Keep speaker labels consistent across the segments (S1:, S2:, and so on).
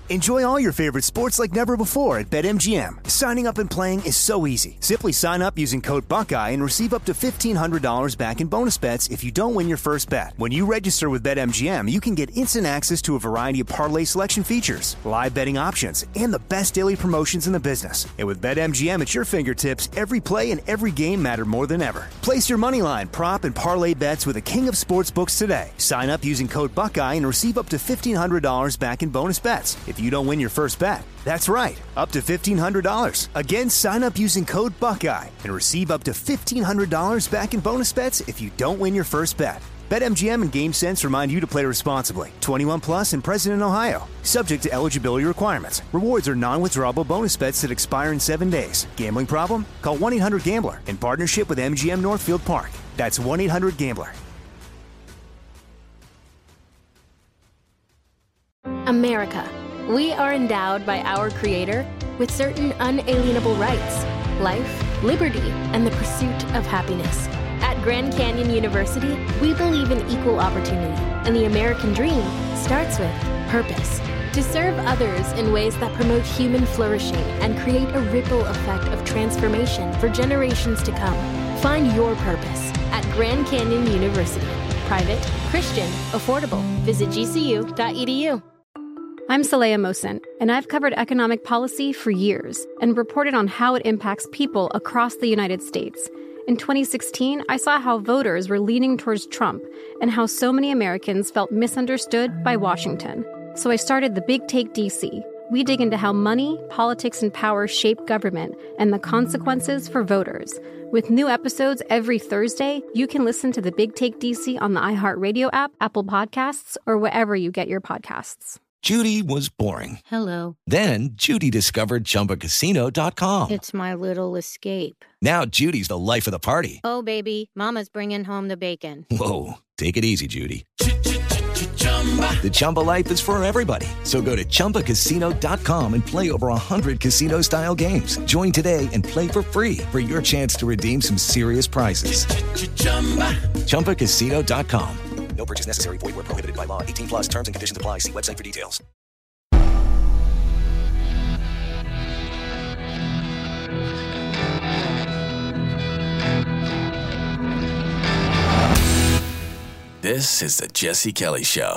S1: Enjoy all your favorite sports like never before at BetMGM. Signing up and playing is so easy. Simply sign up using code Buckeye and receive up to $1,500 back in bonus bets if you don't win your first bet. When you register with BetMGM, you can get instant access to a variety of parlay selection features, live betting options, and the best daily promotions in the business. And with BetMGM at your fingertips, every play and every game matter more than ever. Place your moneyline, prop, and parlay bets with the king of sportsbooks today. Sign up using code Buckeye and receive up to $1,500 back in bonus bets if you don't win your first bet. That's right, up to $1,500. Again, sign up using code Buckeye and receive up to $1,500 back in bonus bets if you don't win your first bet. BetMGM and GameSense remind you to play responsibly. 21 plus and present in Ohio. Subject to eligibility requirements. Rewards are non-withdrawable bonus bets that expire in 7 days. Gambling problem? Call 1-800-GAMBLER in partnership with MGM Northfield Park. That's 1-800-GAMBLER.
S2: America. We are endowed by our Creator with certain unalienable rights: life, liberty, and the pursuit of happiness. At Grand Canyon University, we believe in equal opportunity, and the American dream starts with purpose. To serve others in ways that promote human flourishing and create a ripple effect of transformation for generations to come. Find your purpose at Grand Canyon University. Private, Christian, affordable. Visit gcu.edu.
S3: I'm Saleha Mohsen, and I've covered economic policy for years and reported on how it impacts people across the United States. In 2016, I saw how voters were leaning towards Trump and how so many Americans felt misunderstood by Washington. So I started The Big Take DC. We dig into how money, politics, and power shape government and the consequences for voters. With new episodes every Thursday, you can listen to The Big Take DC on the iHeartRadio app, Apple Podcasts, or wherever you get your podcasts.
S4: Judy was boring.
S5: Hello.
S4: Then Judy discovered ChumbaCasino.com.
S5: It's my little escape.
S4: Now Judy's the life of the party.
S5: Oh, baby, mama's bringing home the bacon.
S4: Whoa, take it easy, Judy. The Chumba life is for everybody. So go to ChumbaCasino.com and play over 100 casino-style games. Join today and play for free for your chance to redeem some serious prizes. ChumbaCasino.com. No purchase necessary. Void where prohibited by law. 18 plus terms and conditions apply. See website for details.
S6: This is the Jesse Kelly Show.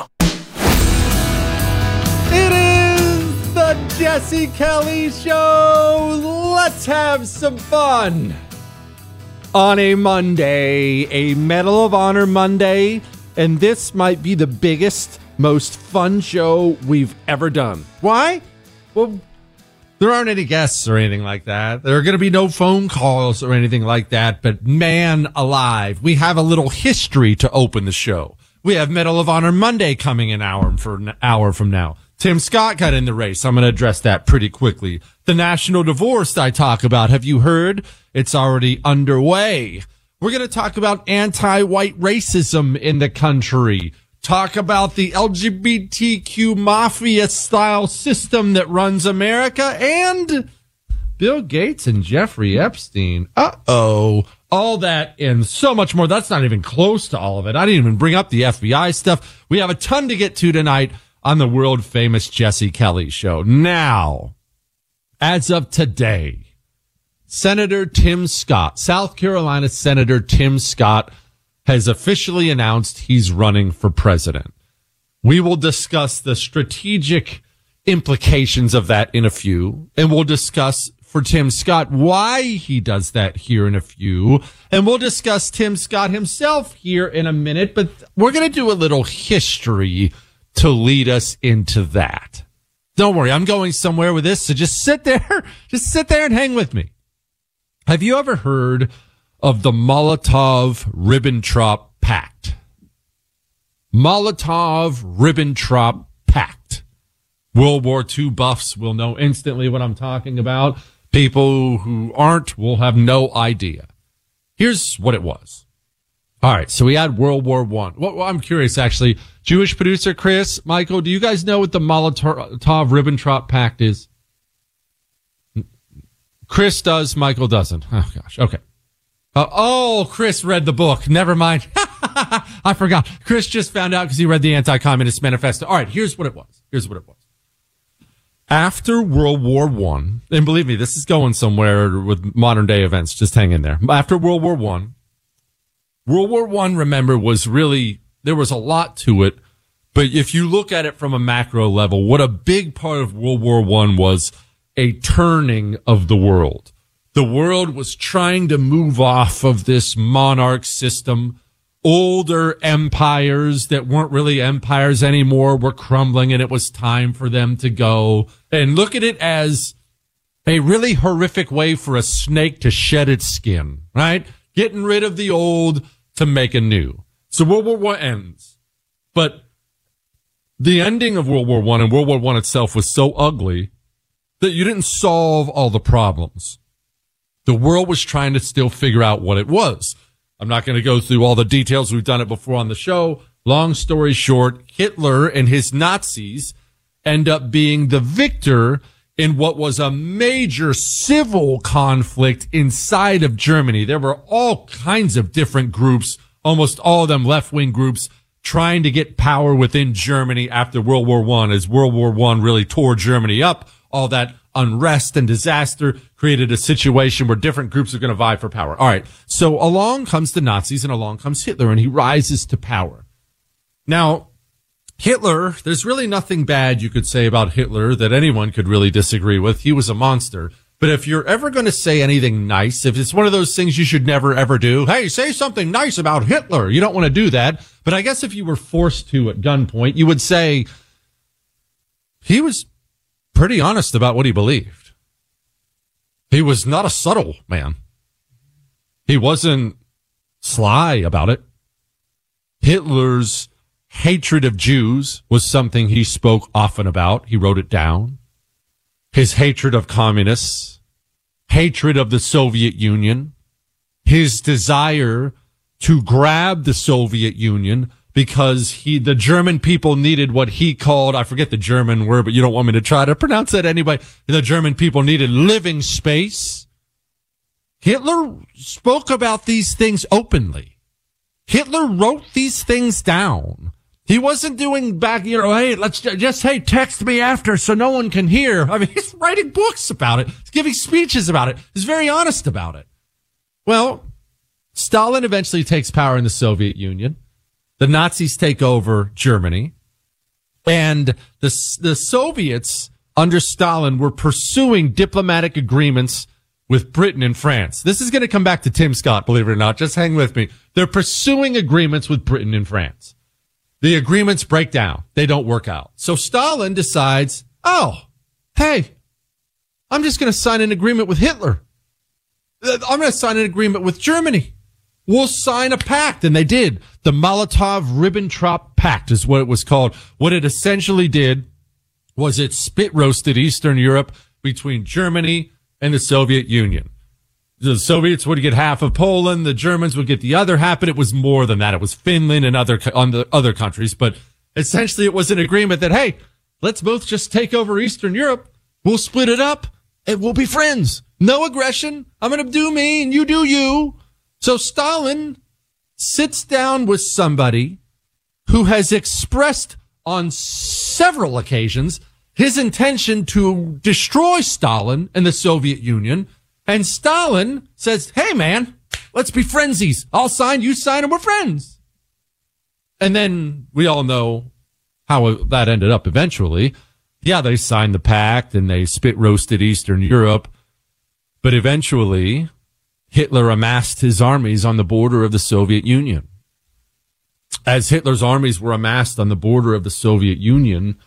S7: It is the Jesse Kelly Show. Let's have some fun on a Monday, a Medal of Honor Monday. And this might be the biggest, most fun show we've ever done. Why? Well, there aren't any guests or anything like that. There are going to be no phone calls or anything like that. But man alive, we have a little history to open the show. We have Medal of Honor Monday coming an hour from now. Tim Scott got in the race. I'm going to address that pretty quickly. The national divorce I talk about. Have you heard? It's already underway. We're going to talk about anti-white racism in the country. Talk about the LGBTQ mafia-style system that runs America. And Bill Gates and Jeffrey Epstein. Uh-oh. All that and so much more. That's not even close to all of it. I didn't even bring up the FBI stuff. We have a ton to get to tonight on the world-famous Jesse Kelly Show. Now, as of today, Senator Tim Scott, South Carolina Senator Tim Scott, has officially announced he's running for president. We will discuss the strategic implications of that in a few, and we'll discuss for Tim Scott why he does that here in a few, and we'll discuss Tim Scott himself here in a minute, but we're going to do a little history to lead us into that. Don't worry, I'm going somewhere with this, so just sit there and hang with me. Have you ever heard of the Molotov-Ribbentrop Pact? Molotov-Ribbentrop Pact. World War II buffs will know instantly what I'm talking about. People who aren't will have no idea. Here's what it was. All right, so we had World War I. Well, I'm curious, actually. Jewish producer Chris, Michael, do you guys know what the Molotov-Ribbentrop Pact is? Chris does, Michael doesn't. Oh, gosh. Okay. Chris read the book. Never mind. I forgot. Chris just found out because he read the Anti-Communist Manifesto. All right, here's what it was. After World War I, and believe me, this is going somewhere with modern day events, just hang in there. After World War I, remember, was really, there was a lot to it. But if you look at it from a macro level, what a big part of World War I was a turning of the world. The world was trying to move off of this monarch system. Older empires that weren't really empires anymore were crumbling, and it was time for them to go. And look at it as a really horrific way for a snake to shed its skin, right? Getting rid of the old to make a new. So World War I ends. But the ending of World War I and World War I itself was so ugly that you didn't solve all the problems. The world was trying to still figure out what it was. I'm not going to go through all the details. We've done it before on the show. Long story short, Hitler and his Nazis end up being the victor in what was a major civil conflict inside of Germany. There were all kinds of different groups, almost all of them left-wing groups, trying to get power within Germany after World War I, as World War I really tore Germany up. All that unrest and disaster created a situation where different groups are going to vie for power. All right. So along comes the Nazis and along comes Hitler, and he rises to power. Now, Hitler, there's really nothing bad you could say about Hitler that anyone could really disagree with. He was a monster. But if you're ever going to say anything nice, if it's one of those things you should never, ever do, hey, say something nice about Hitler. You don't want to do that. But I guess if you were forced to at gunpoint, you would say he was pretty honest about what he believed. He was not a subtle man. He wasn't sly about it. Hitler's hatred of Jews was something he spoke often about. He wrote it down. His hatred of communists, hatred of the Soviet Union, his desire to grab the Soviet Union because the German people needed what he called, I forget the German word, but you don't want me to try to pronounce it anyway. The German people needed living space. Hitler spoke about these things openly. Hitler wrote these things down. He wasn't doing back, hey, hey, text me after so no one can hear. I mean, he's writing books about it. He's giving speeches about it. He's very honest about it. Well, Stalin eventually takes power in the Soviet Union. The Nazis take over Germany, and the Soviets under Stalin were pursuing diplomatic agreements with Britain and France. This is going to come back to Tim Scott, believe it or not. Just hang with me. They're pursuing agreements with Britain and France. The agreements break down. They don't work out. So Stalin decides, hey, I'm just going to sign an agreement with Hitler. I'm going to sign an agreement with Germany. We'll sign a pact. And they did. The Molotov-Ribbentrop Pact is what it was called. What it essentially did was it spit roasted Eastern Europe between Germany and the Soviet Union. The Soviets would get half of Poland. The Germans would get the other half, but it was more than that. It was Finland and other countries. But essentially it was an agreement that, hey, let's both just take over Eastern Europe. We'll split it up and we'll be friends. No aggression. I'm going to do me and you do you. So Stalin sits down with somebody who has expressed on several occasions his intention to destroy Stalin and the Soviet Union. And Stalin says, hey, man, let's be friendsies. I'll sign, you sign, and we're friends. And then we all know how that ended up eventually. Yeah, they signed the pact and they spit roasted Eastern Europe. But eventually, Hitler amassed his armies on the border of the Soviet Union. As Hitler's armies were amassed on the border of the Soviet Union,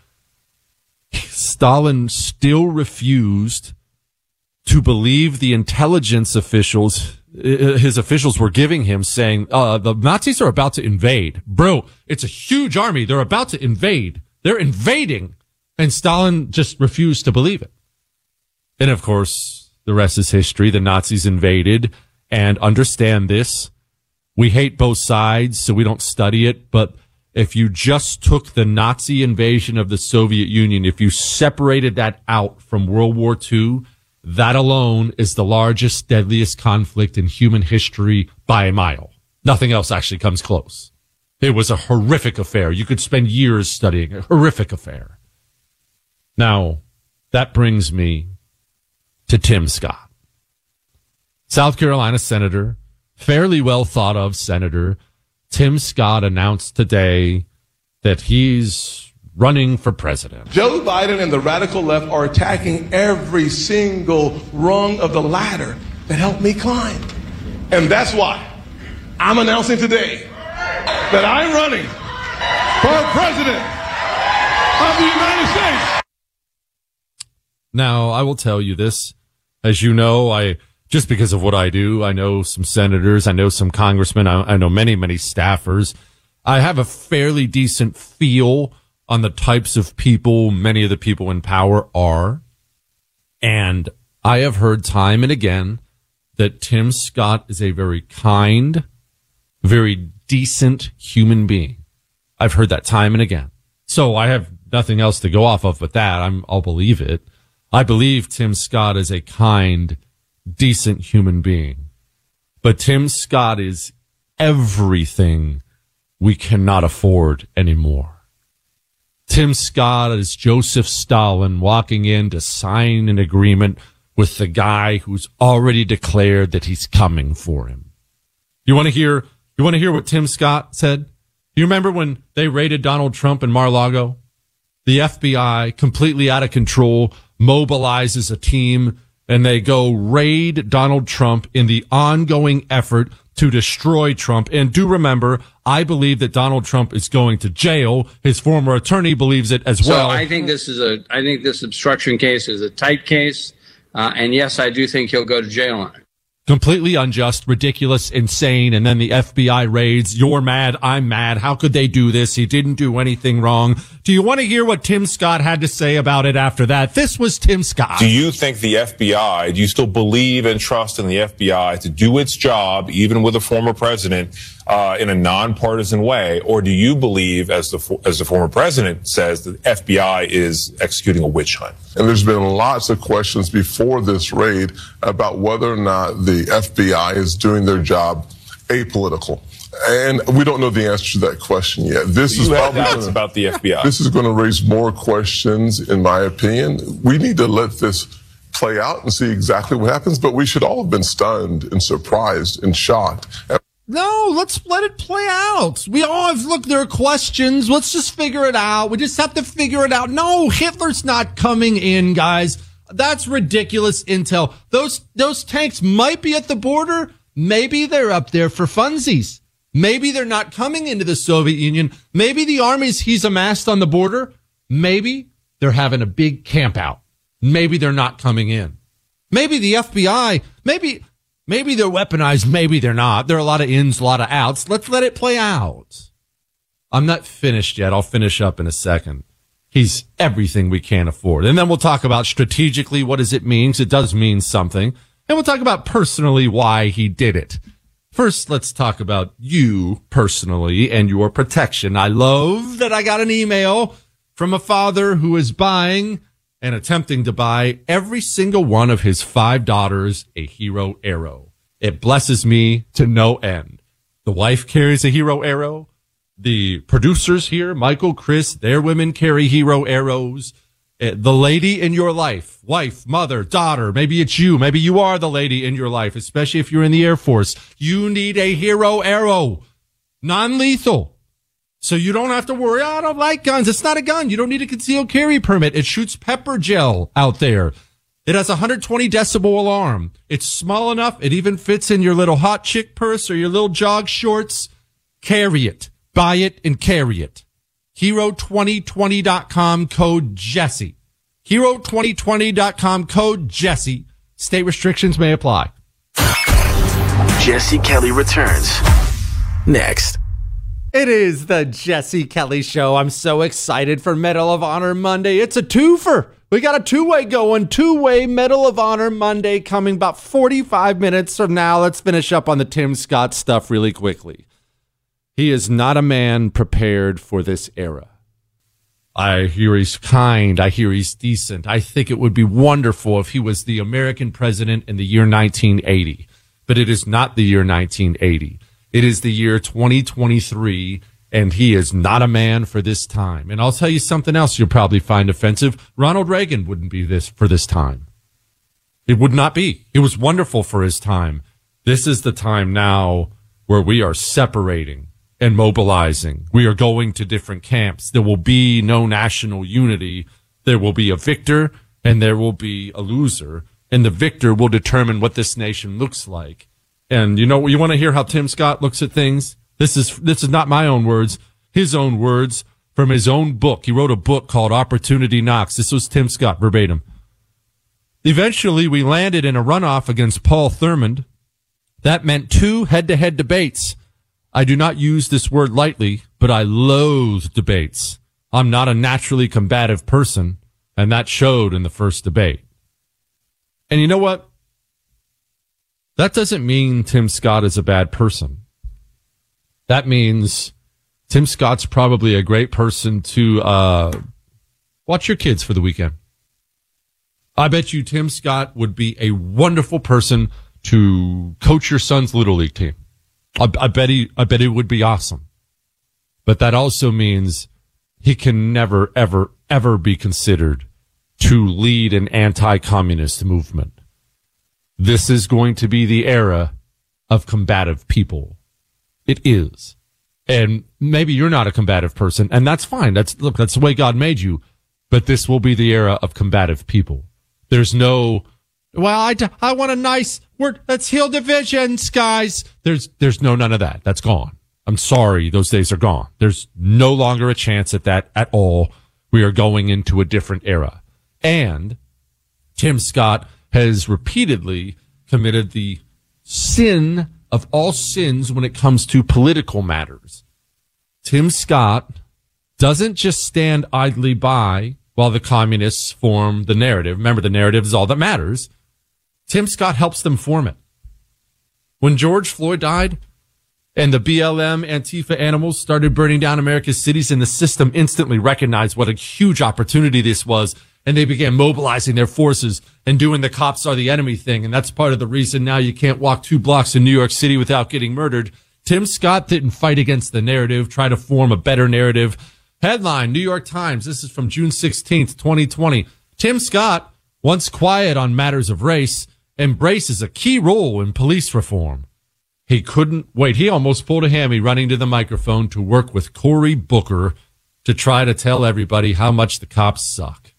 S7: Stalin still refused to believe the intelligence officials, his officials were giving him, saying, the Nazis are about to invade. Bro, it's a huge army. They're about to invade. They're invading. And Stalin just refused to believe it. And of course, the rest is history. The Nazis invaded. And understand this, we hate both sides, so we don't study it. But if you just took the Nazi invasion of the Soviet Union, if you separated that out from World War II, that alone is the largest, deadliest conflict in human history by a mile. Nothing else actually comes close. It was a horrific affair. You could spend years studying a horrific affair. Now, that brings me to Tim Scott. South Carolina Senator, fairly well thought of Senator. Tim Scott announced today that he's running for president.
S8: Joe Biden and the radical left are attacking every single rung of the ladder that helped me climb. And that's why I'm announcing today that I'm running for president of the United States.
S7: Now, I will tell you this. As you know, just because of what I do, I know some senators, I know some congressmen, I know many, many staffers. I have a fairly decent feel on the types of people many of the people in power are. And I have heard time and again that Tim Scott is a very kind, very decent human being. I've heard that time and again. So I have nothing else to go off of but that. I'll believe it. I believe Tim Scott is a kind, decent human being. But Tim Scott is everything we cannot afford anymore. Tim Scott is Joseph Stalin walking in to sign an agreement with the guy who's already declared that he's coming for him. You want to hear what Tim Scott said? You remember when they raided Donald Trump in Mar-a-Lago? The FBI, completely out of control, mobilizes a team and they go raid Donald Trump in the ongoing effort to destroy Trump. And do remember, I believe that Donald Trump is going to jail. His former attorney believes it as well.
S9: So I think this obstruction case is a tight case. And yes, I do think he'll go to jail on it.
S7: Completely unjust, ridiculous, insane. And then the FBI raids. You're mad. I'm mad. How could they do this? He didn't do anything wrong. Do you want to hear what Tim Scott had to say about it after that? This was Tim Scott.
S10: Do you think do you still believe and trust in the FBI to do its job, even with a former president, in a nonpartisan way? Or do you believe, as the former president says, that the FBI is executing a witch hunt?
S8: And there's been lots of questions before this raid about whether or not the FBI is doing their job apolitical. And we don't know the answer to that question yet. This is probably
S10: about the FBI.
S8: This is going to raise more questions, in my opinion. We need to let this play out and see exactly what happens, but we should all have been stunned and surprised and shocked.
S7: No, let's let it play out. We all have, look, there are questions. Let's just figure it out. We just have to figure it out. No, Hitler's not coming in, guys. That's ridiculous intel. Those tanks might be at the border. Maybe they're up there for funsies. Maybe they're not coming into the Soviet Union. Maybe the armies he's amassed on the border, maybe they're having a big camp out. Maybe they're not coming in. Maybe the FBI, maybe they're weaponized. Maybe they're not. There are a lot of ins, a lot of outs. Let's let it play out. I'm not finished yet. I'll finish up in a second. He's everything we can't afford. And then we'll talk about strategically, what does it mean? Because it does mean something. And we'll talk about personally why he did it. First, let's talk about you personally and your protection. I love that I got an email from a father who is buying and attempting to buy every single one of his 5 daughters a Hero Arrow. It blesses me to no end. The wife carries a Hero Arrow. The producers here, Michael, Chris, their women carry Hero Arrows. The lady in your life, wife, mother, daughter, maybe it's you. Maybe you are the lady in your life, especially if you're in the Air Force. You need a Hero Arrow. Non-lethal. So you don't have to worry, I don't like guns. It's not a gun. You don't need a concealed carry permit. It shoots pepper gel out there. It has a 120 decibel alarm. It's small enough. It even fits in your little hot chick purse or your little jog shorts. Carry it. Buy it and carry it. Hero2020.com code Jesse. Hero2020.com code Jesse. State restrictions may apply.
S6: Jesse Kelly returns next.
S7: It is the Jesse Kelly Show. I'm so excited for Medal of Honor Monday. It's a twofer. We got a two-way going. Two-way Medal of Honor Monday coming about 45 minutes from now. Let's finish up on the Tim Scott stuff really quickly. He is not a man prepared for this era. I hear he's kind. I hear he's decent. I think it would be wonderful if he was the American president in the year 1980. But it is not the year 1980. It is the year 2023, and he is not a man for this time. And I'll tell you something else you'll probably find offensive. Ronald Reagan wouldn't be this for this time. It would not be. It was wonderful for his time. This is the time now where we are separating and mobilizing. We are going to different camps. There will be no national unity. There will be a victor and there will be a loser. And the victor will determine what this nation looks like. And you know, you want to hear how Tim Scott looks at things? This is not my own words, his own words from his own book. He wrote a book called Opportunity Knocks. This was Tim Scott verbatim. Eventually, we landed in a runoff against Paul Thurmond. That meant 2 head-to-head debates. I do not use this word lightly, but I loathe debates. I'm not a naturally combative person, and that showed in the first debate. And you know what? That doesn't mean Tim Scott is a bad person. That means Tim Scott's probably a great person to watch your kids for the weekend. I bet you Tim Scott would be a wonderful person to coach your son's Little League team. I bet it would be awesome. But that also means he can never, ever, ever be considered to lead an anti-communist movement. This is going to be the era of combative people. It is. And maybe you're not a combative person, and that's fine. That's the way God made you. But this will be the era of combative people. There's no, well, I want a nice word. Let's heal divisions, guys. There's none of that. That's gone. I'm sorry. Those days are gone. There's no longer a chance at that at all. We are going into a different era. And Tim Scott has repeatedly committed the sin of all sins when it comes to political matters. Tim Scott doesn't just stand idly by while the communists form the narrative. Remember, the narrative is all that matters. Tim Scott helps them form it. When George Floyd died and the BLM Antifa animals started burning down America's cities, and the system instantly recognized what a huge opportunity this was, and they began mobilizing their forces and doing the cops are the enemy thing. And that's part of the reason now you can't walk 2 blocks in New York City without getting murdered. Tim Scott didn't fight against the narrative, try to form a better narrative. Headline, New York Times. This is from June 16th, 2020. Tim Scott, once quiet on matters of race, embraces a key role in police reform. He couldn't wait. He almost pulled a hammy running to the microphone to work with Cory Booker to try to tell everybody how much the cops suck.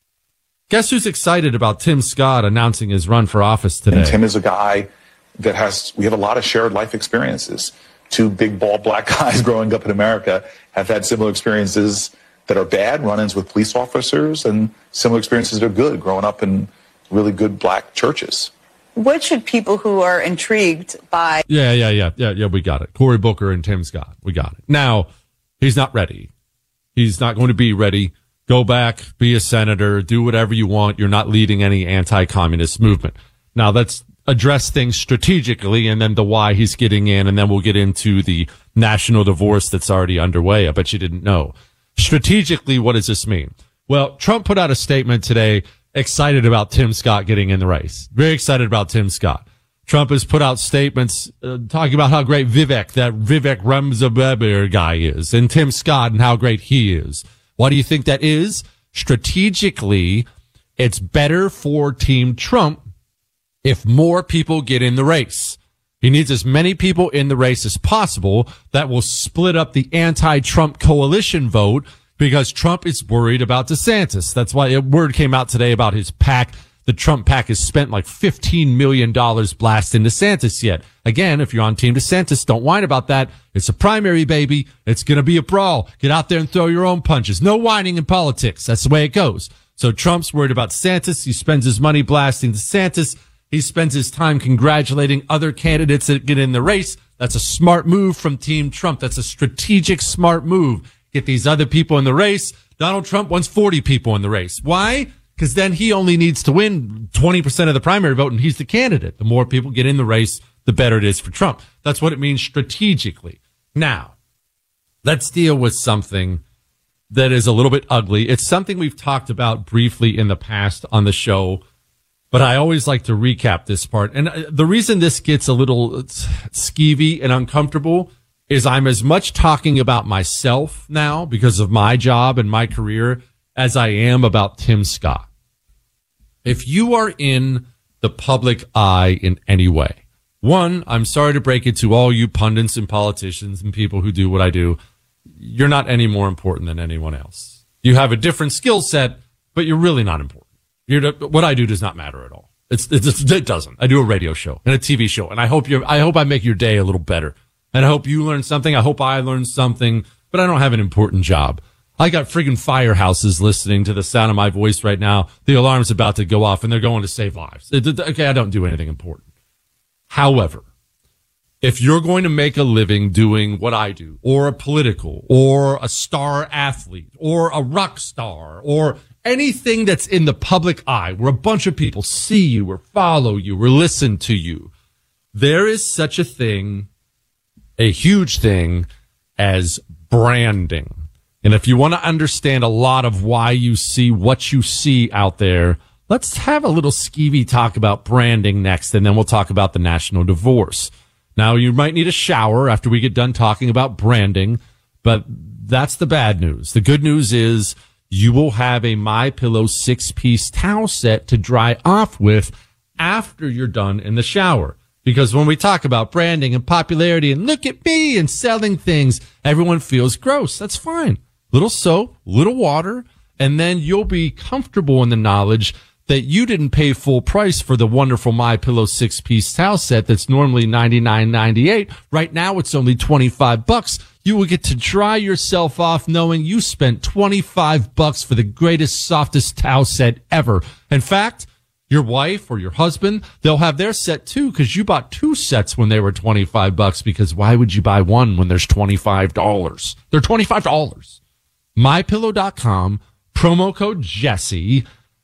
S7: Guess who's excited about Tim Scott announcing his run for office today?
S11: And Tim is a guy that we have a lot of shared life experiences. 2 big, bald, black guys growing up in America have had similar experiences that are bad, run-ins with police officers, and similar experiences that are good, growing up in really good black churches.
S12: What should people who are intrigued by...
S7: Yeah, we got it. Cory Booker and Tim Scott. We got it. Now, he's not ready. He's not going to be ready. Go back, be a senator, do whatever you want. You're not leading any anti-communist movement. Now, let's address things strategically and then the why he's getting in, and then we'll get into the national divorce that's already underway. I bet you didn't know. Strategically, what does this mean? Well, Trump put out a statement today excited about Tim Scott getting in the race. Very excited about Tim Scott. Trump has put out statements talking about how great that Vivek Ramaswamy guy is, and Tim Scott and how great he is. Why do you think that is? Strategically, it's better for Team Trump if more people get in the race. He needs as many people in the race as possible. That will split up the anti-Trump coalition vote because Trump is worried about DeSantis. That's why a word came out today about his PAC. The Trump PAC has spent like $15 million blasting DeSantis yet. Again, if you're on Team DeSantis, don't whine about that. It's a primary, baby. It's going to be a brawl. Get out there and throw your own punches. No whining in politics. That's the way it goes. So Trump's worried about DeSantis. He spends his money blasting DeSantis. He spends his time congratulating other candidates that get in the race. That's a smart move from Team Trump. That's a strategic, smart move. Get these other people in the race. Donald Trump wants 40 people in the race. Why? Because then he only needs to win 20% of the primary vote, and he's the candidate. The more people get in the race, the better it is for Trump. That's what it means strategically. Now, let's deal with something that is a little bit ugly. It's something we've talked about briefly in the past on the show, but I always like to recap this part. And the reason this gets a little skeevy and uncomfortable is I'm as much talking about myself now because of my job and my career as I am about Tim Scott. If you are in the public eye in any way, one, I'm sorry to break it to all you pundits and politicians and people who do what I do, you're not any more important than anyone else. You have a different skill set, but you're really not important. What I do does not matter at all. It doesn't. I do a radio show and a TV show, and I hope I make your day a little better. And I hope you learn something. I hope I learn something, but I don't have an important job. I got friggin' firehouses listening to the sound of my voice right now. The alarm's about to go off, and they're going to save lives. Okay, I don't do anything important. However, if you're going to make a living doing what I do, or a political, or a star athlete, or a rock star, or anything that's in the public eye, where a bunch of people see you, or follow you, or listen to you, there is such a thing, a huge thing, as branding. And if you want to understand a lot of why you see what you see out there, let's have a little skeevy talk about branding next, and then we'll talk about the national divorce. Now, you might need a shower after we get done talking about branding, but that's the bad news. The good news is you will have a MyPillow 6-piece towel set to dry off with after you're done in the shower. Because when we talk about branding and popularity and look at me and selling things, everyone feels gross. That's fine. Little soap, little water, and then you'll be comfortable in the knowledge that you didn't pay full price for the wonderful MyPillow 6-piece towel set that's normally $99.98. Right now, it's only $25. You will get to dry yourself off knowing you spent $25 for the greatest, softest towel set ever. In fact, your wife or your husband, they'll have their set too, because you bought 2 sets when they were $25, because why would you buy one when there's $25? They're $25. MyPillow.com, promo code Jesse.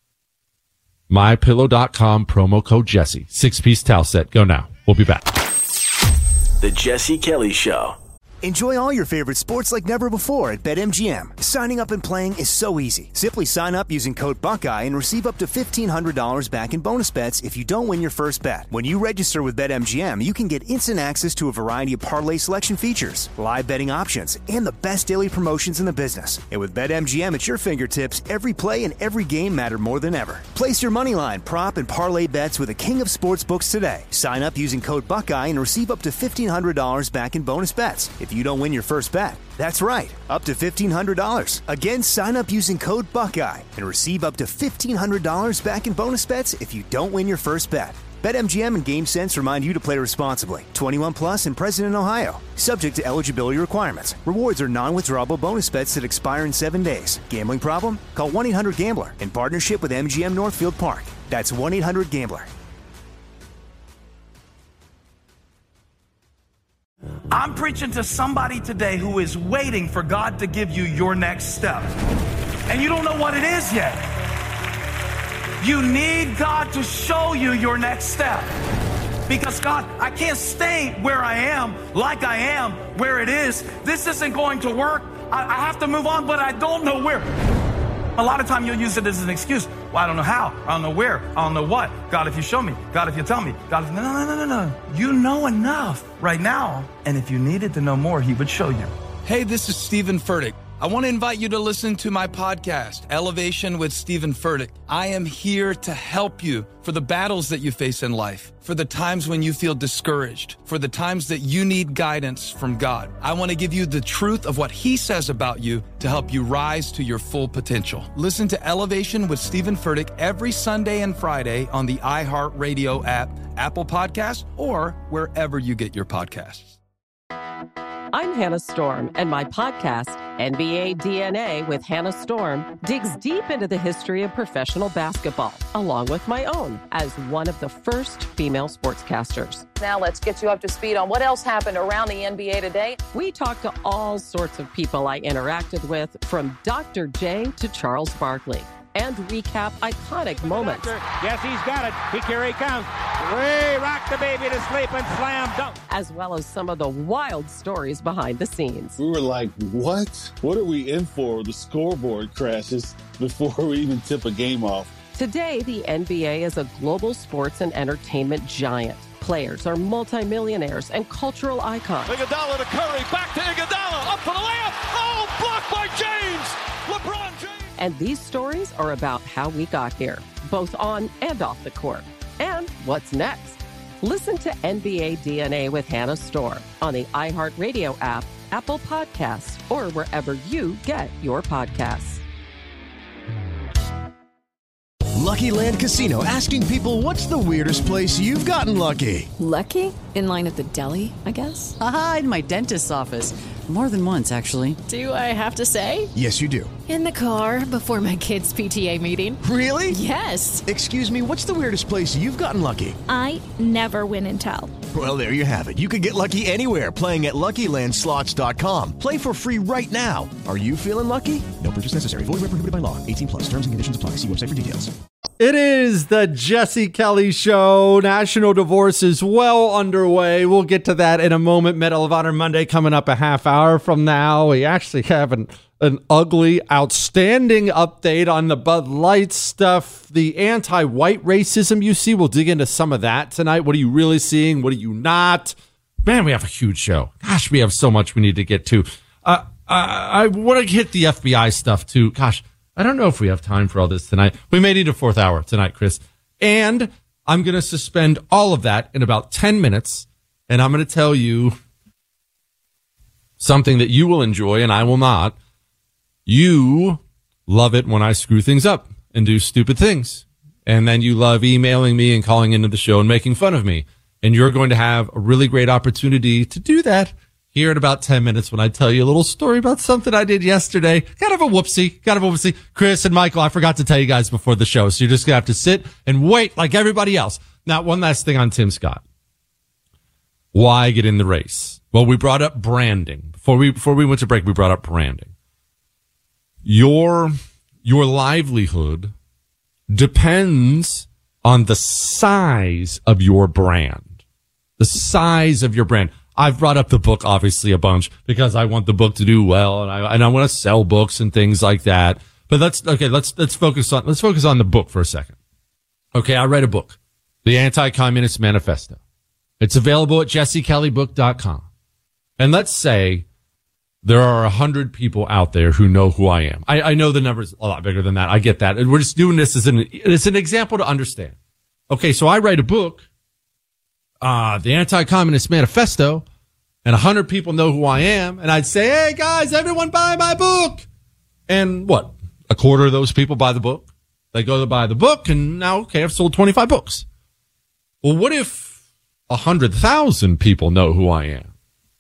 S7: MyPillow.com, promo code Jesse. 6-piece towel set. Go now. We'll be back.
S6: The Jesse Kelly Show.
S1: Enjoy all your favorite sports like never before at BetMGM. Signing up and playing is so easy. Simply sign up using code Buckeye and receive up to $1,500 back in bonus bets if you don't win your first bet. When you register with BetMGM, you can get instant access to a variety of parlay selection features, live betting options, and the best daily promotions in the business. And with BetMGM at your fingertips, every play and every game matter more than ever. Place your moneyline, prop, and parlay bets with the king of sportsbooks today. Sign up using code Buckeye and receive up to $1,500 back in bonus bets if you don't win your first bet. That's right, up to $1,500. Again, sign up using code Buckeye and receive up to $1,500 back in bonus bets if you don't win your first bet. BetMGM and GameSense remind you to play responsibly. 21 plus and present in Ohio. Subject to eligibility requirements. Rewards are non-withdrawable bonus bets that expire in 7 days. Gambling problem? Call 1-800-GAMBLER in partnership with MGM Northfield Park. That's 1-800-GAMBLER.
S13: I'm preaching to somebody today who is waiting for God to give you your next step. And you don't know what it is yet. You need God to show you your next step. Because God, I can't stay where I am, like I am, where it is. This isn't going to work. I have to move on, but I don't know where. A lot of time you'll use it as an excuse. Well, I don't know how. I don't know where. I don't know what. God, if you show me. God, if you tell me. God, if... No. You know enough right now. And if you needed to know more, he would show you.
S14: Hey, this is Stephen Furtick. I want to invite you to listen to my podcast, Elevation with Stephen Furtick. I am here to help you for the battles that you face in life, for the times when you feel discouraged, for the times that you need guidance from God. I want to give you the truth of what he says about you to help you rise to your full potential. Listen to Elevation with Stephen Furtick every Sunday and Friday on the iHeartRadio app, Apple Podcasts, or wherever you get your podcasts.
S15: I'm Hannah Storm, and my podcast, NBA DNA with Hannah Storm, digs deep into the history of professional basketball, along with my own, as one of the first female sportscasters.
S16: Now let's get you up to speed on what else happened around the NBA today.
S15: We talk to all sorts of people I interacted with, from Dr. J to Charles Barkley, and recap iconic moments.
S17: Yes, he's got it. Here he comes. We rock the baby to sleep and slam dunk.
S15: As well as some of the wild stories behind the scenes.
S18: We were like, what? What are we in for? The scoreboard crashes before we even tip a game off.
S15: Today, the NBA is a global sports and entertainment giant. Players are multimillionaires and cultural icons.
S17: Iguodala to Curry, back to Iguodala, up for the layup. Oh, blocked by James! LeBron James!
S15: And these stories are about how we got here, both on and off the court. And what's next? Listen to NBA DNA with Hannah Storm on the iHeartRadio app, Apple Podcasts, or wherever you get your podcasts.
S18: Lucky Land Casino, asking people, what's the weirdest place you've gotten lucky?
S19: Lucky? In line at the deli, I guess?
S20: Aha, in my dentist's office. More than once, actually.
S19: Do I have to say?
S18: Yes, you do.
S19: In the car before my kids' PTA meeting.
S18: Really?
S19: Yes.
S18: Excuse me, what's the weirdest place you've gotten lucky?
S21: I never win and tell.
S18: Well, there you have it. You can get lucky anywhere, playing at LuckyLandSlots.com. Play for free right now. Are you feeling lucky? No purchase necessary. Void where prohibited by law. 18+. Terms and conditions apply. See website for details.
S7: It is the Jesse Kelly Show. National divorce is well underway. We'll get to that in a moment. Medal of Honor Monday coming up a half hour from now. We actually have an ugly, outstanding update on the Bud Light stuff. The anti-white racism you see, we'll dig into some of that tonight. What are you really seeing? What are you not? Man, we have a huge show. Gosh, we have so much we need to get to. I want to hit the FBI stuff too. Gosh, I don't know if we have time for all this tonight. We may need a fourth hour tonight, Chris. And I'm going to suspend all of that in about 10 minutes. And I'm going to tell you something that you will enjoy and I will not. You love it when I screw things up and do stupid things. And then you love emailing me and calling into the show and making fun of me. And you're going to have a really great opportunity to do that here in about 10 minutes when I tell you a little story about something I did yesterday. Kind of a whoopsie. Chris and Michael, I forgot to tell you guys before the show, so you're just going to have to sit and wait like everybody else. Now, one last thing on Tim Scott. Why get in the race? Well, we brought up branding. Before we went to break, we brought up branding. Your livelihood depends on the size of your brand. The size of your brand. I've brought up the book obviously a bunch because I want the book to do well and I want to sell books and things like that. But let's focus on the book for a second. Okay, I read a book, The Anti-Communist Manifesto. It's available at jessekellybook.com. And let's say there are 100 people out there who know who I am. I know the number's a lot bigger than that. I get that. And we're just doing this as an example to understand. Okay, so I write a book, The Anti-Communist Manifesto, and 100 people know who I am, and I'd say, hey, guys, everyone buy my book. And what? A quarter of those people buy the book. They go to buy the book, and now, okay, I've sold 25 books. Well, what if 100,000 people know who I am?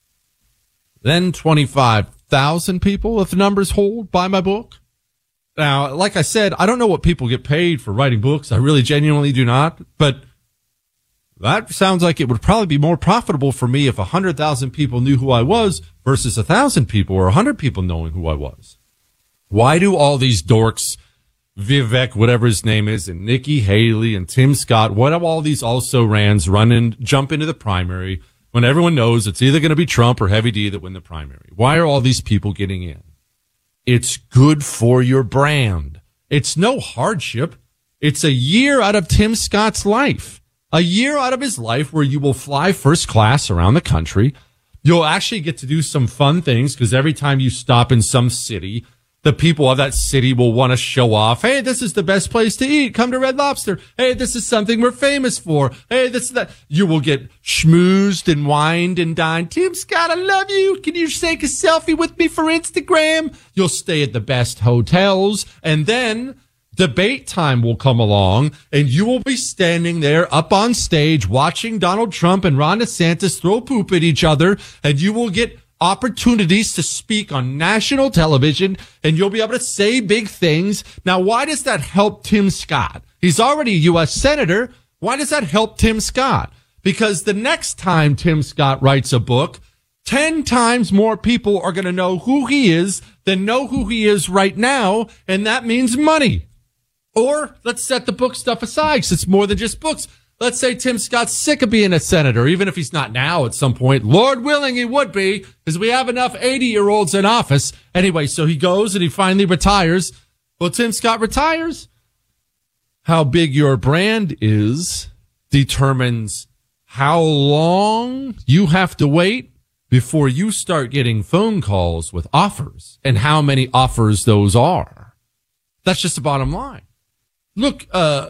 S7: Then 25,000 people, if the numbers hold, buy my book. Now, like I said, I don't know what people get paid for writing books. I really genuinely do not, but that sounds like it would probably be more profitable for me if 100,000 people knew who I was versus 1,000 people or 100 people knowing who I was. Why do all these dorks, Vivek, whatever his name is, and Nikki Haley and Tim Scott, what do all these also-rans jump into the primary when everyone knows it's either going to be Trump or Heavy D that win the primary? Why are all these people getting in? It's good for your brand. It's no hardship. It's a year out of Tim Scott's life. A year out of his life where you will fly first class around the country. You'll actually get to do some fun things because every time you stop in some city, the people of that city will want to show off. Hey, this is the best place to eat. Come to Red Lobster. Hey, this is something we're famous for. Hey, this is that. You will get schmoozed and wined and dined. Tim Scott, I love you. Can you take a selfie with me for Instagram? You'll stay at the best hotels, and then debate time will come along, and you will be standing there up on stage watching Donald Trump and Ron DeSantis throw poop at each other, and you will get opportunities to speak on national television, and you'll be able to say big things. Now, why does that help Tim Scott? He's already a U.S. Senator. Why does that help Tim Scott? Because the next time Tim Scott writes a book, 10 times more people are going to know who he is than know who he is right now, and that means money. Or let's set the book stuff aside because it's more than just books. Let's say Tim Scott's sick of being a senator, even if he's not now at some point. Lord willing, he would be because we have enough 80-year-olds in office. Anyway, so he goes and he finally retires. Well, Tim Scott retires. how big your brand is determines how long you have to wait before you start getting phone calls with offers and how many offers those are. That's just the bottom line. Look,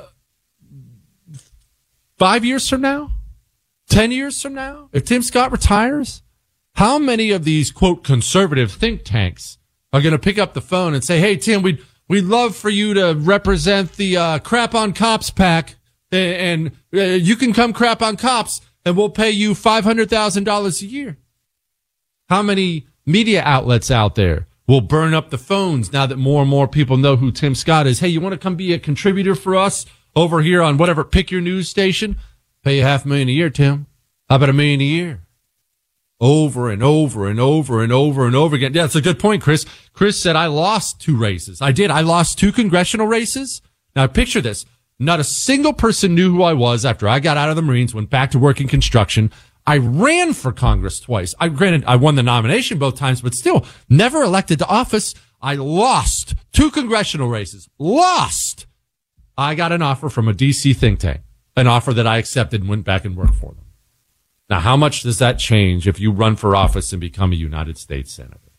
S7: 5 years from now, 10 years from now, if Tim Scott retires, how many of these, quote, conservative think tanks are going to pick up the phone and say, hey, Tim, we'd love for you to represent the Crap on Cops PAC, and you can come crap on cops, and we'll pay you $500,000 a year. How many media outlets out there will burn up the phones now that more and more people know who Tim Scott is? Hey, you want to come be a contributor for us over here on whatever, pick your news station? Pay you $500,000 a year, Tim. How about $1 million a year? Over and over and over and over and over again. Yeah, it's a good point, Chris. Chris said, I lost 2 races. I did. I lost 2 congressional races. Now, picture this. Not a single person knew who I was after I got out of the Marines, went back to work in construction. I ran for Congress twice. Granted, I won the nomination both times, but still, never elected to office. I lost 2 congressional races. Lost. I got an offer from a D.C. think tank, an offer that I accepted and went back and worked for them. Now, how much does that change if you run for office and become a United States Senator?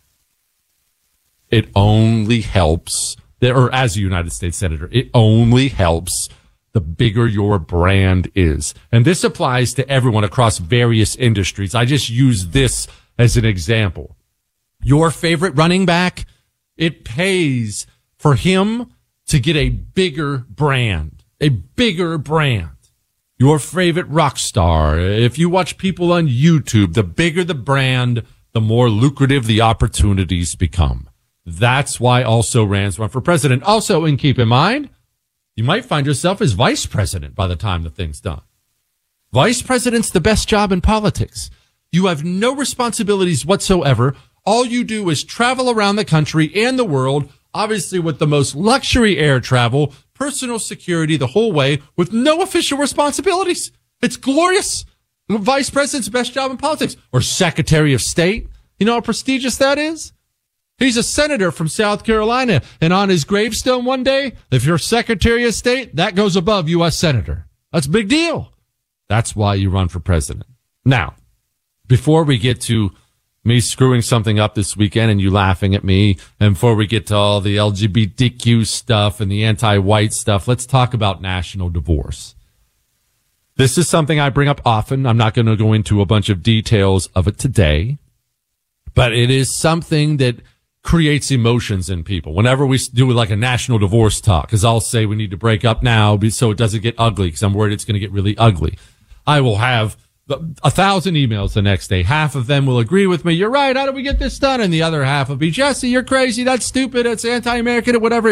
S7: It only helps, or as a United States Senator, it only helps the bigger your brand is. And this applies to everyone across various industries. I just use this as an example. Your favorite running back, it pays for him to get a bigger brand, a bigger brand. Your favorite rock star, if you watch people on YouTube, the bigger the brand, the more lucrative the opportunities become. That's why also Rands run for president. Also, and keep in mind, you might find yourself as vice president by the time the thing's done. Vice president's the best job in politics. You have no responsibilities whatsoever. All you do is travel around the country and the world, obviously with the most luxury air travel, personal security the whole way, with no official responsibilities. It's glorious. Vice president's the best job in politics. Or Secretary of State. You know how prestigious that is? He's a senator from South Carolina, and on his gravestone one day, if you're Secretary of State, that goes above U.S. Senator. That's a big deal. That's why you run for president. Now, before we get to me screwing something up this weekend and you laughing at me, and before we get to all the LGBTQ stuff and the anti-white stuff, let's talk about national divorce. This is something I bring up often. I'm not going to go into a bunch of details of it today, but it is something that creates emotions in people. Whenever we do like a national divorce talk, because I'll say we need to break up now so it doesn't get ugly, because I'm worried it's going to get really ugly. I will have 1,000 emails the next day. Half of them will agree with me. You're right. How do we get this done? And the other half will be, Jesse, you're crazy. That's stupid. It's anti-American or whatever.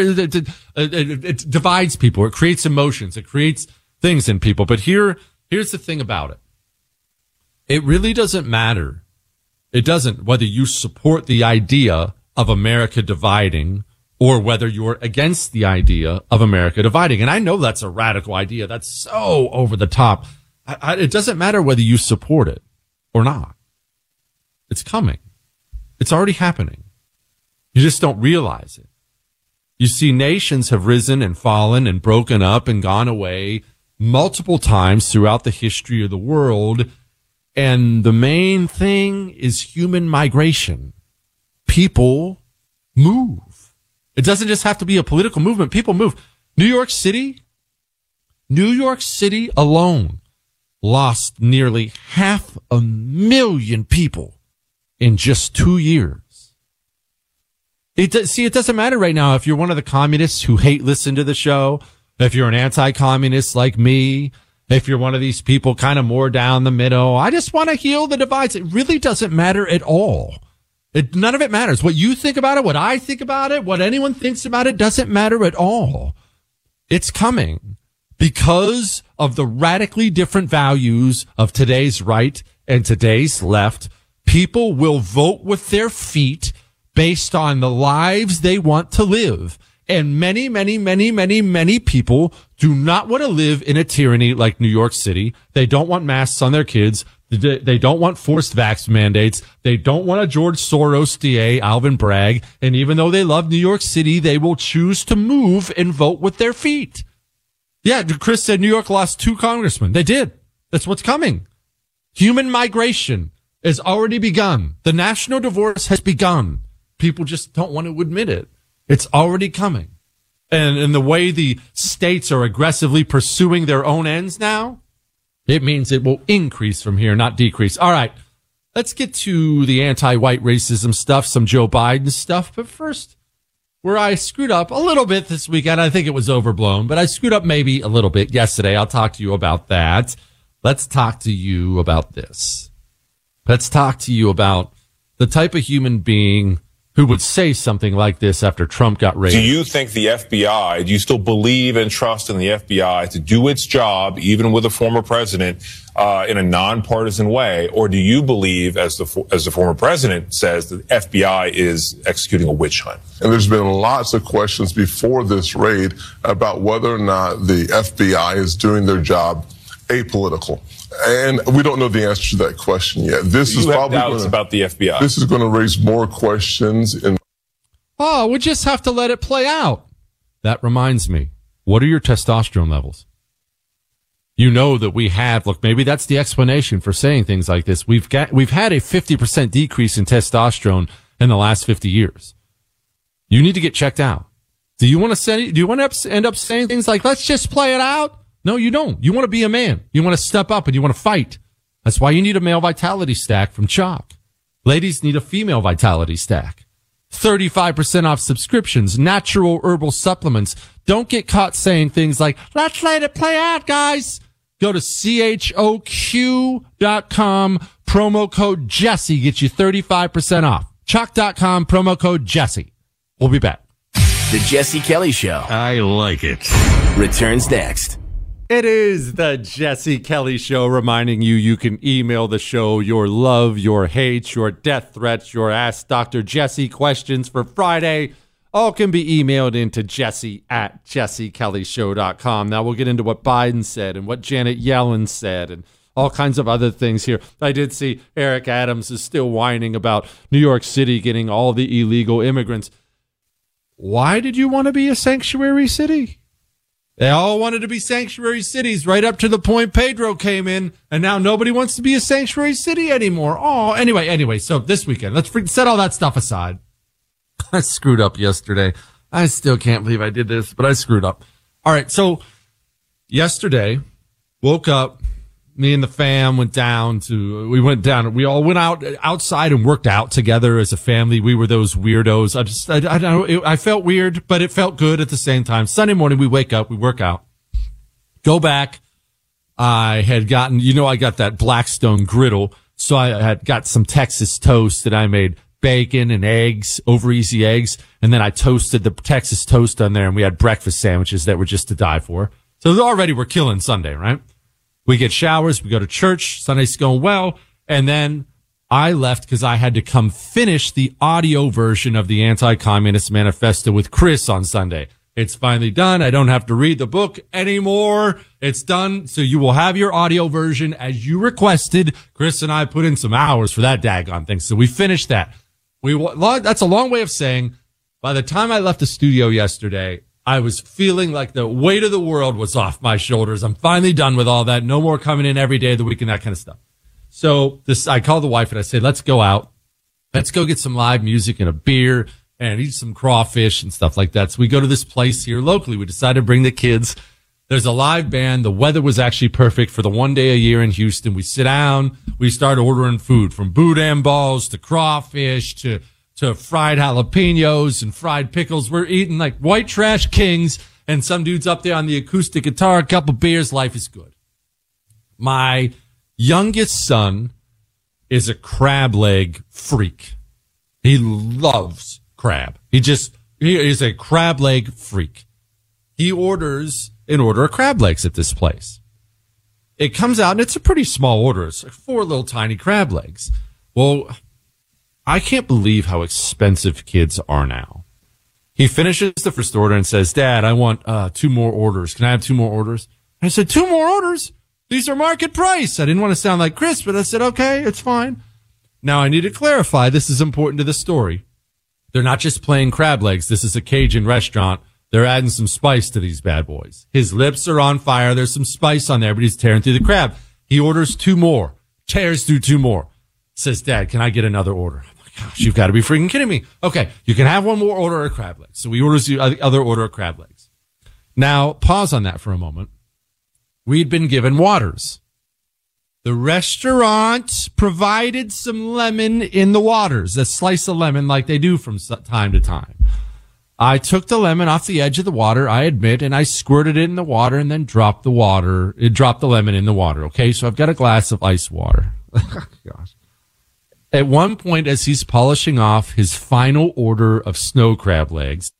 S7: It divides people. It creates emotions. It creates things in people. But here's the thing about it. It really doesn't matter. It doesn't whether you support the idea of America dividing or whether you're against the idea of America dividing. And I know that's a radical idea. That's so over the top. It doesn't matter whether you support it or not. It's coming. It's already happening. You just don't realize it. You see, nations have risen and fallen and broken up and gone away multiple times throughout the history of the world. And the main thing is human migration. People move. It doesn't just have to be a political movement. People move. New York City alone lost nearly 500,000 people in just 2 years. It doesn't matter right now if you're one of the communists who hate listen to the show, if you're an anti-communist like me, if you're one of these people kind of more down the middle. I just want to heal the divides. It really doesn't matter at all. None of it matters. What you think about it, what I think about it, what anyone thinks about it doesn't matter at all. It's coming. Because of the radically different values of today's right and today's left, people will vote with their feet based on the lives they want to live. And many, many, many, many, many people do not want to live in a tyranny like New York City. They don't want masks on their kids. They don't want forced vax mandates. They don't want a George Soros DA, Alvin Bragg. And even though they love New York City, they will choose to move and vote with their feet. Yeah, Chris said New York lost 2 congressmen. They did. That's what's coming. Human migration has already begun. The national divorce has begun. People just don't want to admit it. It's already coming. And the way the states are aggressively pursuing their own ends now, it means it will increase from here, not decrease. All right, let's get to the anti-white racism stuff, some Joe Biden stuff. But first, where I screwed up a little bit this weekend, I think it was overblown, but I screwed up maybe a little bit yesterday. I'll talk to you about that. Let's talk to you about this. Let's talk to you about the type of human being who would say something like this after Trump got raised.
S10: Do you think the FBI, do you still believe and trust in the FBI to do its job, even with a former president, in a nonpartisan way? Or do you believe, as the former president says, that the FBI is executing a witch hunt?
S8: And there's been lots of questions before this raid about whether or not the FBI is doing their job apolitical. And we don't know the answer to that question yet. This is probably doubts
S10: about the FBI.
S8: This is going to raise more questions.
S7: We just have to let it play out. That reminds me. What are your testosterone levels? You know that we have, look, maybe that's the explanation for saying things like this. We've had a 50% decrease in testosterone in the last 50 years. You need to get checked out. Do you want to end up saying things like, let's just play it out? No, you don't. You want to be a man. You want to step up and you want to fight. That's why you need a male vitality stack from Chalk. Ladies need a female vitality stack. 35% off subscriptions, natural herbal supplements. Don't get caught saying things like, let's let it play out, guys. Go to CHOQ.com, promo code Jesse, get you 35% off. Chalk.com, promo code Jesse. We'll be back.
S6: The Jesse Kelly Show.
S18: I like it.
S6: Returns next.
S7: It is the Jesse Kelly Show, reminding you can email the show your love, your hate, your death threats, your Ask Dr. Jesse questions for Friday. All can be emailed into jesse@jessekellyshow.com. Now we'll get into what Biden said and what Janet Yellen said and all kinds of other things here. I did see Eric Adams is still whining about New York City getting all the illegal immigrants. Why did you want to be a sanctuary city? They all wanted to be sanctuary cities right up to the point Pedro came in, and now nobody wants to be a sanctuary city anymore. Oh, anyway, so this weekend, let's set all that stuff aside. I screwed up yesterday. I still can't believe I did this, but I screwed up. All right, so yesterday, woke up, me and the fam we all went outside and worked out together as a family. We were those weirdos. I don't know. I felt weird, but it felt good at the same time. Sunday morning, we wake up, we work out, go back. I had gotten, I got that Blackstone griddle. So I had got some Texas toast that I made, bacon and eggs, over easy eggs. And then I toasted the Texas toast on there, and we had breakfast sandwiches that were just to die for. So already we're killing Sunday, right? We get showers, we go to church, Sunday's going well, and then I left because I had to come finish the audio version of the Anti-Communist Manifesto with Chris on Sunday. It's finally done. I don't have to read the book anymore. It's done. So you will have your audio version as you requested. Chris and I put in some hours for that daggone thing. So we finished that. That's a long way of saying by the time I left the studio yesterday, I was feeling like the weight of the world was off my shoulders. I'm finally done with all that. No more coming in every day of the week and that kind of stuff. So I called the wife and I said, let's go out. Let's go get some live music and a beer and eat some crawfish and stuff like that. So we go to this place here locally. We decided to bring the kids. There's a live band. The weather was actually perfect for the one day a year in Houston. We sit down. We start ordering food from boudin balls to crawfish to fried jalapenos and fried pickles. We're eating like white trash kings, and some dude's up there on the acoustic guitar, a couple beers. Life is good. My youngest son is a crab leg freak. He loves crab. He is a crab leg freak. He orders an order of crab legs at this place. It comes out, and it's a pretty small order. It's like 4 little tiny crab legs. Well, I can't believe how expensive kids are now. He finishes the first order and says, Dad, I want 2 more orders. Can I have 2 more orders? I said, 2 more orders? These are market price. I didn't want to sound like Chris, but I said, okay, it's fine. Now I need to clarify, this is important to the story. They're not just plain crab legs. This is a Cajun restaurant They're adding some spice to these bad boys. His lips are on fire. There's some spice on there, but he's tearing through the crab. He orders 2 more, tears through 2 more. Says, Dad, can I get another order? Oh my gosh, you've got to be freaking kidding me. Okay, you can have one more order of crab legs. So he orders the other order of crab legs. Now, pause on that for a moment. We'd been given waters. The restaurant provided some lemon in the waters, a slice of lemon like they do from time to time. I took the lemon off the edge of the water, I admit, and I squirted it in the water and then dropped the lemon in the water. Okay, so I've got a glass of ice water. Gosh. At one point, as he's polishing off his final order of snow crab legs,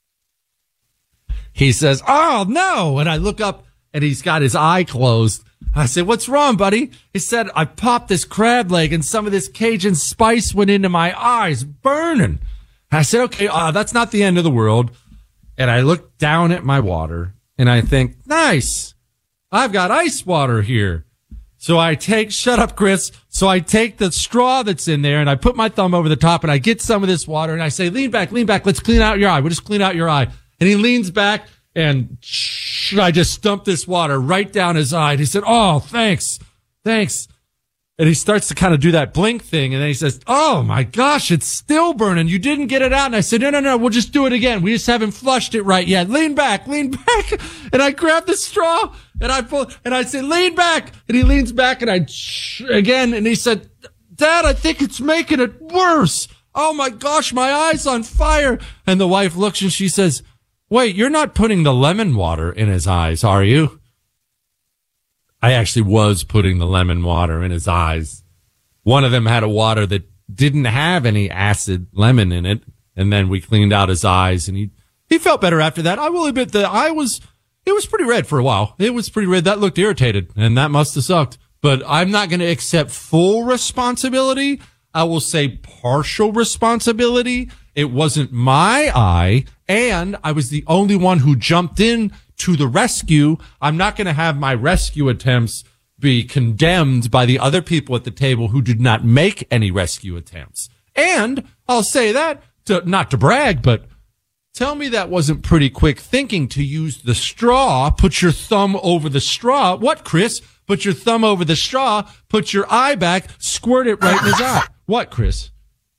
S7: he says, "Oh, no." And I look up and he's got his eye closed. I said, "What's wrong, buddy?" He said, "I popped this crab leg and some of this Cajun spice went into my eyes, burning." I said, "Okay, that's not the end of the world." And I look down at my water and I think, nice, I've got ice water here. So I shut up, Chris. So I take the straw that's in there and I put my thumb over the top and I get some of this water and I say, lean back. Let's clean out your eye. We'll just clean out your eye. And he leans back and I just stumped this water right down his eye. And he said, "Oh, thanks. And he starts to kind of do that blink thing. And then he says, "Oh my gosh, it's still burning. You didn't get it out." And I said, No, we'll just do it again. We just haven't flushed it right yet. Lean back. And I grab the straw and I pull, and I say, "Lean back." And he leans back and again. And he said, "Dad, I think it's making it worse. Oh my gosh, my eye's on fire." And the wife looks and she says, "Wait, you're not putting the lemon water in his eyes, are you?" I actually was putting the lemon water in his eyes. One of them had a water that didn't have any acid lemon in it. And then we cleaned out his eyes and he felt better after that. I will admit the eye it was pretty red for a while. It was pretty red. That looked irritated and that must have sucked. But I'm not going to accept full responsibility. I will say partial responsibility. It wasn't my eye and I was the only one who jumped in to the rescue. I'm not going to have my rescue attempts be condemned by the other people at the table who did not make any rescue attempts. And I'll say that, not to brag, but tell me that wasn't pretty quick thinking to use the straw, put your thumb over the straw. What, Chris? Put your thumb over the straw, put your eye back, squirt it right in his eye. What, Chris?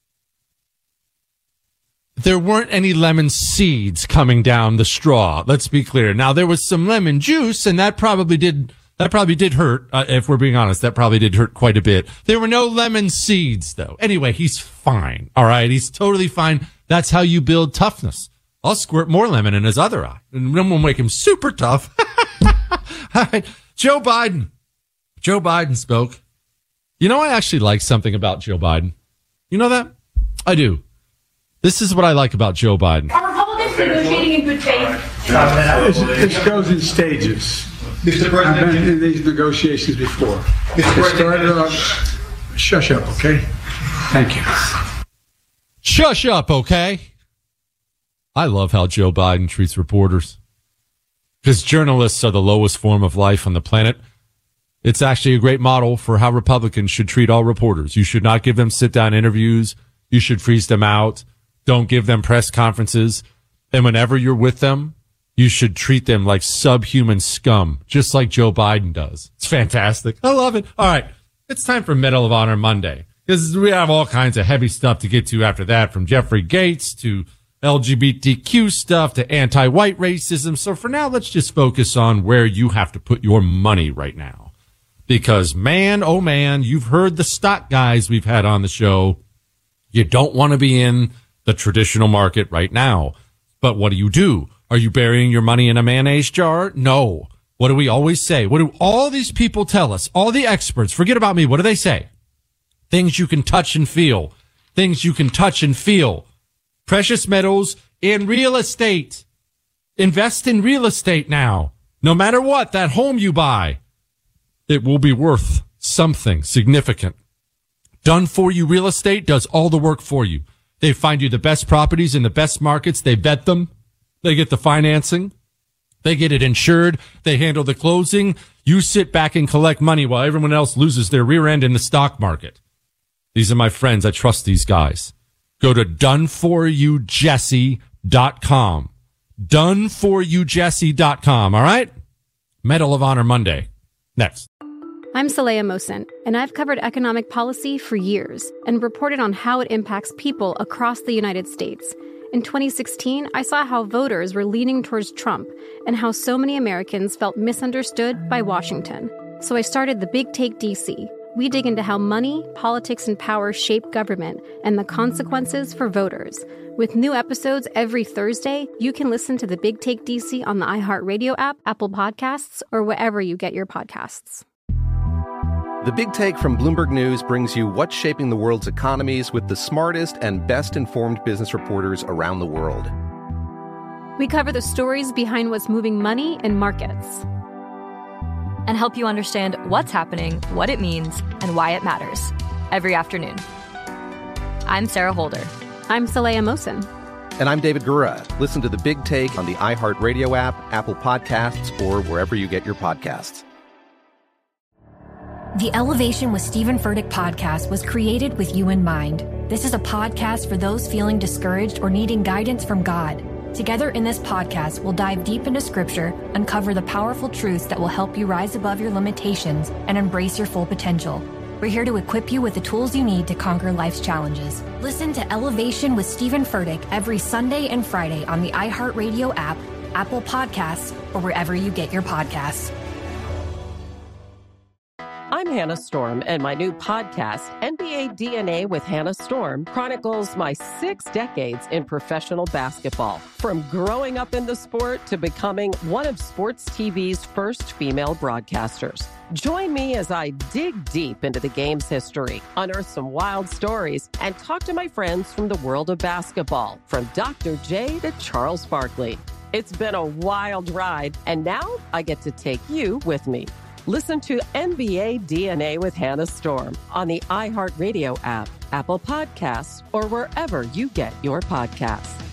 S7: There weren't any lemon seeds coming down the straw. Let's be clear. Now there was some lemon juice, and that probably did hurt. If we're being honest, that probably did hurt quite a bit. There were no lemon seeds, though. Anyway, he's fine. All right, he's totally fine. That's how you build toughness. I'll squirt more lemon in his other eye, and then we'll make him super tough. All right, Joe Biden. Joe Biden spoke. You know, I actually like something about Joe Biden. You know that? I do. This is what I like about Joe Biden.
S2: Are Republicans negotiating in good faith?
S22: This goes in stages. Mr. President, I've been in these negotiations before. Mr. President, shush up, okay? Thank you.
S7: Shush up, okay? I love how Joe Biden treats reporters. Because journalists are the lowest form of life on the planet. It's actually a great model for how Republicans should treat all reporters. You should not give them sit-down interviews. You should freeze them out. Don't give them press conferences. And whenever you're with them, you should treat them like subhuman scum, just like Joe Biden does. It's fantastic. I love it. All right. It's time for Medal of Honor Monday, because we have all kinds of heavy stuff to get to after that, from Jeffrey Gates to LGBTQ stuff to anti-white racism. So for now, let's just focus on where you have to put your money right now. Because man, oh man, you've heard the stock guys we've had on the show. You don't want to be in the traditional market right now. But what do? Are you burying your money in a mayonnaise jar? No. What do we always say? What do all these people tell us? All the experts, forget about me. What do they say? Things you can touch and feel. Things you can touch and feel. Precious metals in real estate. Invest in real estate now. No matter what, that home you buy, it will be worth something significant. Done for you real estate does all the work for you. They find you the best properties in the best markets. They vet them. They get the financing. They get it insured. They handle the closing. You sit back and collect money while everyone else loses their rear end in the stock market. These are my friends. I trust these guys. Go to doneforyoujesse.com. doneforyoujesse.com. All right? Medal of Honor Monday. Next.
S3: I'm Saleha Mohsen, and I've covered economic policy for years and reported on how it impacts people across the United States. In 2016, I saw how voters were leaning towards Trump and how so many Americans felt misunderstood by Washington. So I started The Big Take DC. We dig into how money, politics, and power shape government and the consequences for voters. With new episodes every Thursday, you can listen to The Big Take DC on the iHeartRadio app, Apple Podcasts, or wherever you get your podcasts.
S5: The Big Take from Bloomberg News brings you what's shaping the world's economies with the smartest and best-informed business reporters around the world.
S3: We cover the stories behind what's moving money and markets.
S23: And help you understand what's happening, what it means, and why it matters. Every afternoon. I'm Sarah Holder.
S3: I'm Saleha Mohsen.
S5: And I'm David Gura. Listen to The Big Take on the iHeartRadio app, Apple Podcasts, or wherever you get your podcasts.
S24: The Elevation with Stephen Furtick podcast was created with you in mind. This is a podcast for those feeling discouraged or needing guidance from God. Together in this podcast, we'll dive deep into Scripture, uncover the powerful truths that will help you rise above your limitations and embrace your full potential. We're here to equip you with the tools you need to conquer life's challenges. Listen to Elevation with Stephen Furtick every Sunday and Friday on the iHeartRadio app, Apple Podcasts, or wherever you get your podcasts.
S15: I'm Hannah Storm, and my new podcast, NBA DNA with Hannah Storm, chronicles my 6 decades in professional basketball. From growing up in the sport to becoming one of sports TV's first female broadcasters. Join me as I dig deep into the game's history, unearth some wild stories, and talk to my friends from the world of basketball, from Dr. J to Charles Barkley. It's been a wild ride, and now I get to take you with me. Listen to NBA DNA with Hannah Storm on the iHeartRadio app, Apple Podcasts, or wherever you get your podcasts.